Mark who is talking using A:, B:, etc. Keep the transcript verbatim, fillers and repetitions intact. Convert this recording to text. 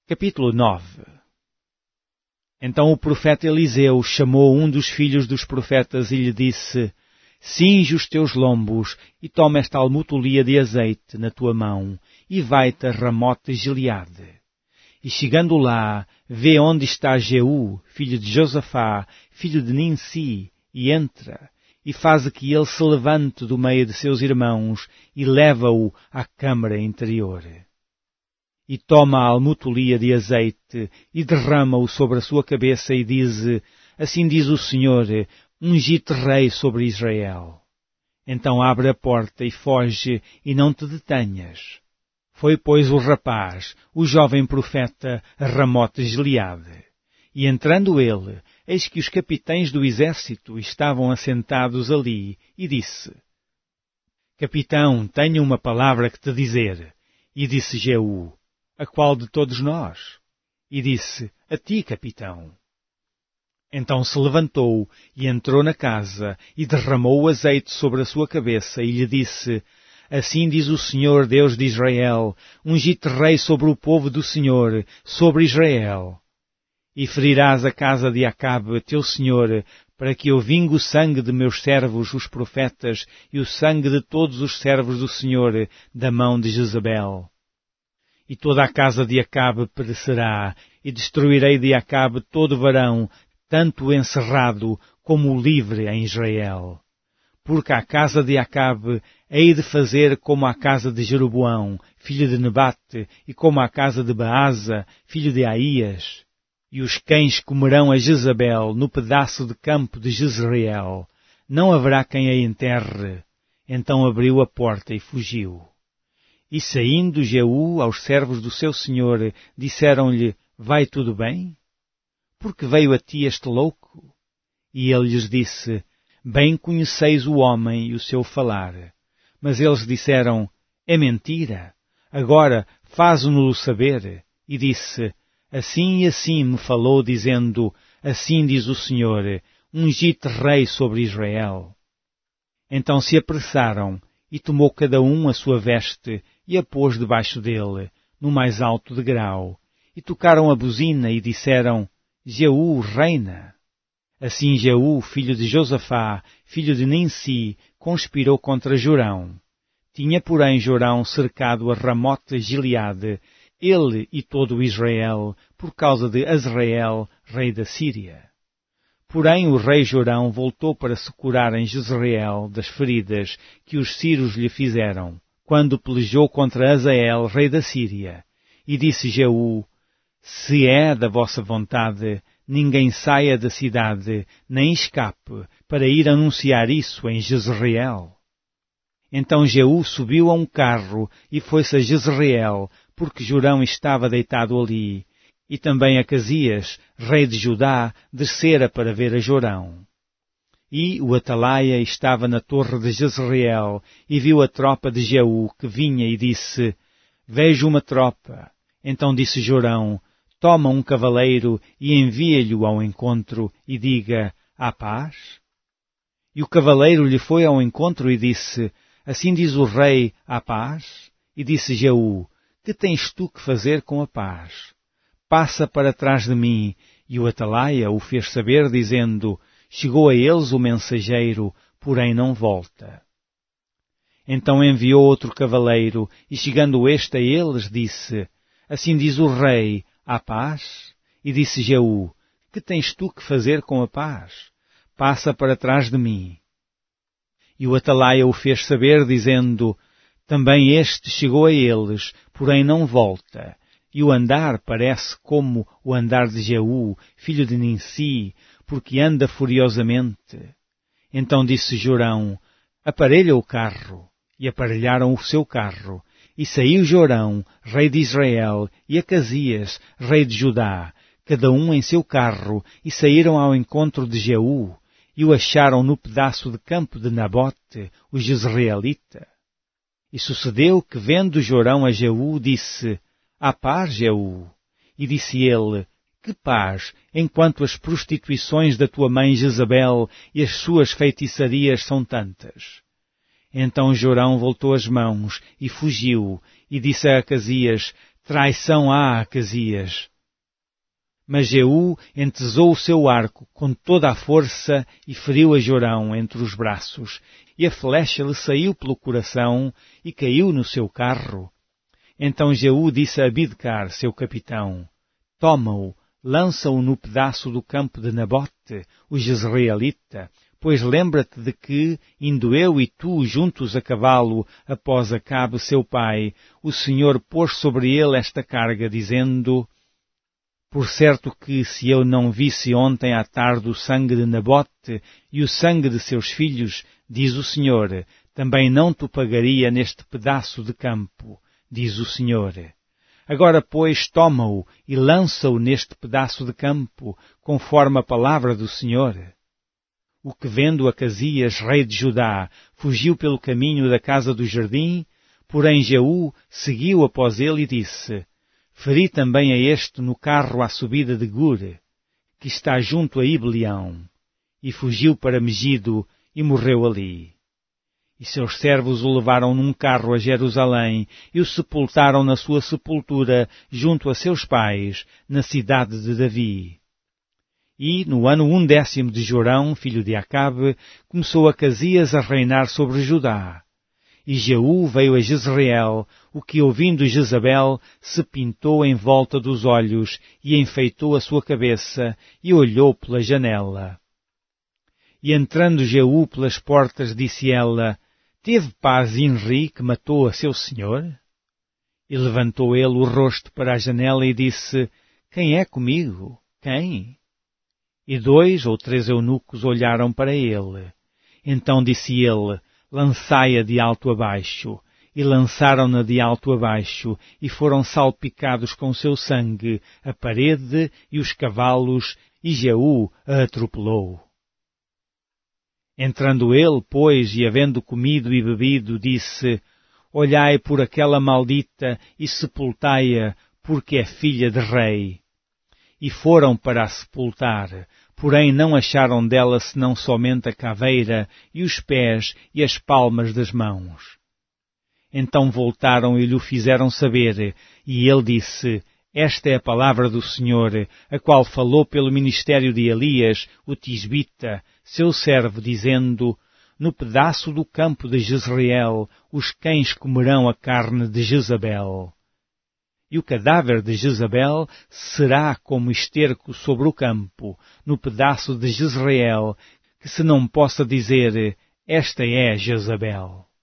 A: Capítulo nove. Então o profeta Eliseu chamou um dos filhos dos profetas e lhe disse: Cinge os teus lombos e toma esta almutolia de azeite na tua mão e vai-te a Ramote Gileade. E chegando lá, vê onde está Jeú, filho de Josafá, filho de Ninsi, e entra, e faz que ele se levante do meio de seus irmãos e leva-o à câmara interior. E toma a almutolia de azeite e derrama-o sobre a sua cabeça e diz: Assim diz o Senhor, ungi-te rei sobre Israel. Então abre a porta e foge e não te detenhas. Foi, pois, o rapaz, o jovem profeta, a Ramote Gileade. E entrando ele, eis que os capitães do exército estavam assentados ali, e disse: Capitão, tenho uma palavra que te dizer. E disse Jeú: A qual de todos nós? E disse: A ti, capitão. Então se levantou e entrou na casa e derramou o azeite sobre a sua cabeça e lhe disse: Assim diz o Senhor, Deus de Israel, ungi-te rei sobre o povo do Senhor, sobre Israel. E ferirás a casa de Acabe, teu senhor, para que eu vingue o sangue de meus servos, os profetas, e o sangue de todos os servos do Senhor, da mão de Jezabel. E toda a casa de Acabe perecerá, e destruirei de Acabe todo varão, tanto o encerrado como o livre em Israel. Porque a casa de Acabe hei de fazer como a casa de Jeroboão, filho de Nebate, e como a casa de Baasa, filho de Aías. E os cães comerão a Jezabel no pedaço de campo de Jezreel. Não haverá quem a enterre. Então abriu a porta e fugiu. E saindo Jeú aos servos do seu senhor, disseram-lhe: Vai tudo bem? Porque veio a ti este louco? E ele lhes disse: Bem conheceis o homem e o seu falar. Mas eles disseram: É mentira. Agora faze-no-lo saber. E disse: Assim e assim me falou, dizendo: Assim diz o Senhor, ungi-te rei sobre Israel. Então se apressaram, e tomou cada um a sua veste, e a pôs debaixo dele, no mais alto degrau, e tocaram a buzina e disseram: Jeú reina. Assim Jeú, filho de Josafá, filho de Ninsi, conspirou contra Jorão. Tinha, porém, Jorão cercado a Ramote Gileade, ele e todo o Israel, por causa de Azrael, rei da Síria. Porém o rei Jorão voltou para se curar em Jezreel das feridas que os sírios lhe fizeram, quando pelejou contra Azael, rei da Síria. E disse Jeú: Se é da vossa vontade, ninguém saia da cidade, nem escape, para ir anunciar isso em Jezreel. Então Jeú subiu a um carro e foi-se a Jezreel, porque Jorão estava deitado ali, e também Acasias, rei de Judá, descera para ver a Jorão. E o atalaia estava na torre de Jezreel, e viu a tropa de Jeú que vinha e disse: Vejo uma tropa. Então disse Jorão: Toma um cavaleiro e envia-lhe-o ao encontro, e diga: Há paz? E o cavaleiro lhe foi ao encontro e disse: Assim diz o rei, há paz? E disse Jeú: Que tens tu que fazer com a paz? Passa para trás de mim. E o atalaia o fez saber, dizendo: Chegou a eles o mensageiro, porém não volta. Então enviou outro cavaleiro, e chegando este a eles, disse: Assim diz o rei, há paz? E disse Jeú: Que tens tu que fazer com a paz? Passa para trás de mim. E o atalaia o fez saber, dizendo: Também este chegou a eles, porém não volta. E o andar parece como o andar de Jeú, filho de Ninsi, porque anda furiosamente. Então disse Jorão: Aparelha o carro. E aparelharam o seu carro. E saiu Jorão, rei de Israel, e Acasias, rei de Judá, cada um em seu carro, e saíram ao encontro de Jeú, e o acharam no pedaço de campo de Nabote, o jezreelita. E sucedeu que, vendo Jorão a Jeú, disse: Há paz, Jeú? E disse ele: Que paz, enquanto as prostituições da tua mãe Jezabel e as suas feitiçarias são tantas? Então Jorão voltou as mãos e fugiu, e disse a Acasias: traição há a Acasias. Mas Jeú entesou o seu arco com toda a força e feriu a Jorão entre os braços, e a flecha lhe saiu pelo coração e caiu no seu carro. Então Jeú disse a Abidcar, seu capitão, toma-o, lança-o no pedaço do campo de Nabote, o jezreelita, pois lembra-te de que, indo eu e tu juntos a cavalo, após Acabe seu pai, o Senhor pôs sobre ele esta carga, dizendo, por certo que, se eu não visse ontem à tarde o sangue de Nabote e o sangue de seus filhos, diz o Senhor, também não te pagaria neste pedaço de campo, diz o Senhor. Agora, pois, toma-o e lança-o neste pedaço de campo, conforme a palavra do Senhor. O que vendo Acasias, rei de Judá, fugiu pelo caminho da casa do jardim, porém Jeú seguiu após ele e disse, feri também a este no carro à subida de Gur, que está junto a Ibleão, e fugiu para Megido e morreu ali. E seus servos o levaram num carro a Jerusalém e o sepultaram na sua sepultura junto a seus pais, na cidade de Davi. E, no ano undécimo de Jorão, filho de Acabe, começou Acasias a reinar sobre Judá. E Jeú veio a Jezreel, o que, ouvindo Jezabel, se pintou em volta dos olhos e enfeitou a sua cabeça e olhou pela janela. E entrando Jeú pelas portas, disse ela, teve paz Inri, que matou a seu senhor? E levantou ele o rosto para a janela e disse, quem é comigo? Quem? E dois ou três eunucos olharam para ele. Então disse ele, lançai-a de alto a baixo. E lançaram-na de alto a baixo, e foram salpicados com seu sangue a parede e os cavalos, e Jeú a atropelou. Entrando ele, pois, e havendo comido e bebido, disse, olhai por aquela maldita e sepultai-a, porque é filha de rei. E foram para a sepultar, porém não acharam dela senão somente a caveira e os pés e as palmas das mãos. Então voltaram e lhe fizeram saber, e ele disse, esta é a palavra do Senhor, a qual falou pelo ministério de Elias, o tisbita, seu servo, dizendo, no pedaço do campo de Jezreel, os cães comerão a carne de Jezabel. E o cadáver de Jezabel será como esterco sobre o campo, no pedaço de Jezreel, que se não possa dizer, esta é Jezabel.